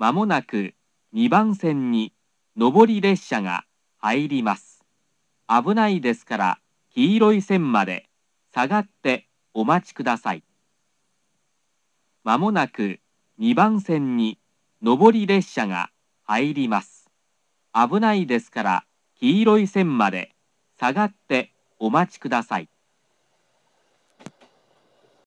まもなく2番線に上り列車が入ります。危ないですから黄色い線まで下がってお待ちください。まもなく2番線に上り列車が入ります。危ないですから黄色い線まで下がってお待ちください。